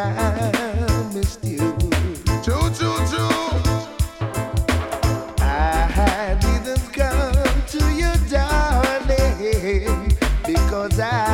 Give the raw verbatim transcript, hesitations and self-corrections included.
I missed you. Choo, choo, choo. I didn't come to you, darling, because I